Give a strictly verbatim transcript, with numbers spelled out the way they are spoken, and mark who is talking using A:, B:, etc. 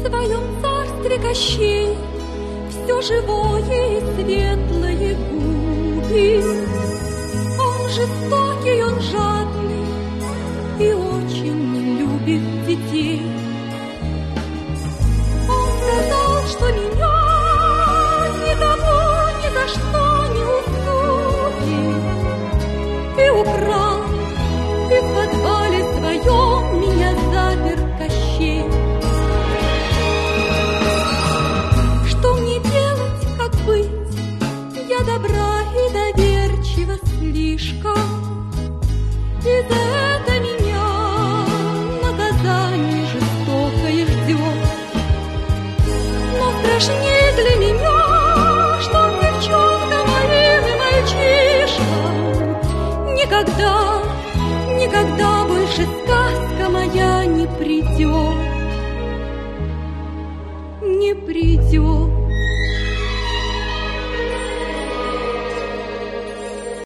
A: своем царстве Кощей все живое и светлое губит. Он жестокий, он жадный и очень не любит детей. Он сказал, что меня никому ни за что не уступит, и украл, и в подвале своем меня запер Кощей. Что мне делать, как быть? Я добра и доверчива слишком, и за это меня наказание жестокое ждет. Но страшнее для меня, что девчонка моим и мальчишкам никогда, никогда больше сказка моя не придет, не придет.